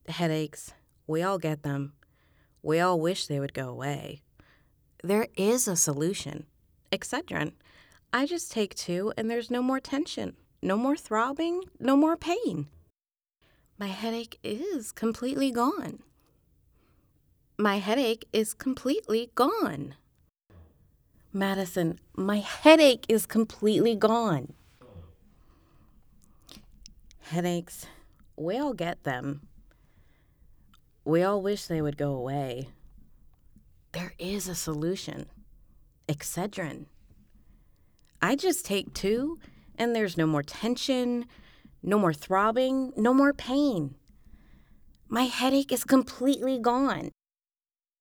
Headaches, we all get them. We all wish they would go away. There is a solution. Excedrin. I just take two and there's no more tension, no more throbbing, no more pain. My headache is completely gone. My headache is completely gone. Madison, my headache is completely gone. Headaches, we all get them. We all wish they would go away. There is a solution. Excedrin. I just take two, and there's no more tension, no more throbbing, no more pain. My headache is completely gone.